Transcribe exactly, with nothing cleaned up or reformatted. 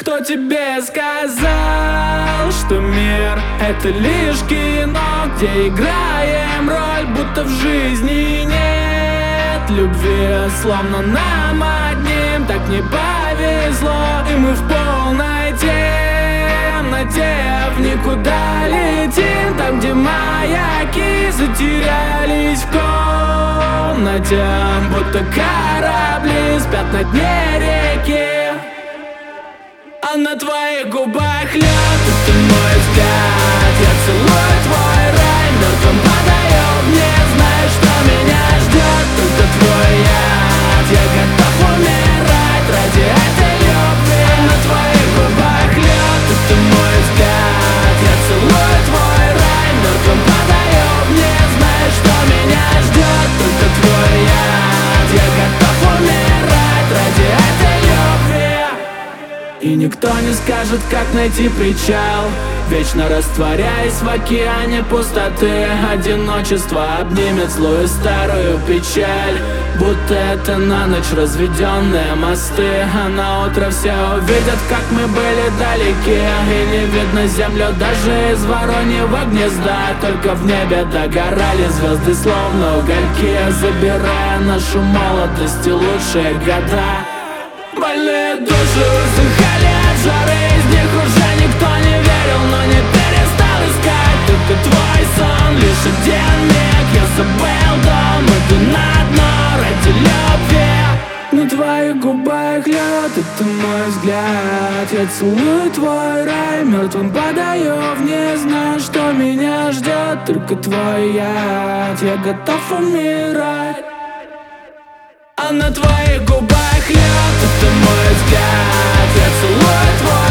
Кто тебе сказал, что мир — это лишь кино, где играем роль, будто в жизни нет любви? Словно нам одним так не повезло, и мы в полной темноте в никуда летим. Там, где маяки затерялись в комнате, будто корабли спят на дне реки. А на твоих губах лед, это мой взгляд. Я целую твой рай, мертвым подаю мне. Знаешь, что меня ждет, только твой яд. Я готов умирать ради этой любви. А на твоих губах лед, это мой взгляд. Я целую твой рай, мертвым подаю мне. Знаешь, что меня ждет, только твой яд. Я готов умирать ради этой любви. И никто не скажет, как найти причал, вечно растворяясь в океане пустоты. Одиночество обнимет злую старую печаль, будто это на ночь разведенные мосты. А на утро все увидят, как мы были далеки, и не видно землю даже из вороньего гнезда. Только в небе догорали звезды, словно угольки, забирая нашу молодость и лучшие года. Больные души усыхали от жары, из них уже никто не верил, но не перестал искать. Только твой сон, лишь один миг, я забыл дом, иду на дно ради любви. На твоих губах лед, это мой взгляд. Я целую твой рай, мертвым подаю в не знаю, что меня ждет, только твой яд. Я готов умирать. А на твоих губах лед, это мой взгляд. Я целую твой